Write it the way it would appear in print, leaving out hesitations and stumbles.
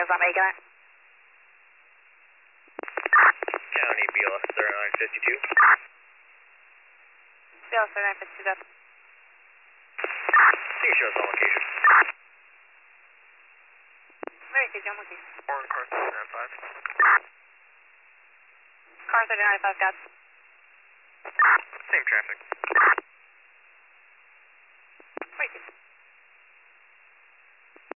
I'm making it. County BLS 3952. BLS 3952, got. You can show us on location. Very good, I'm with you. Or car 395. Car 3095, got. Same traffic.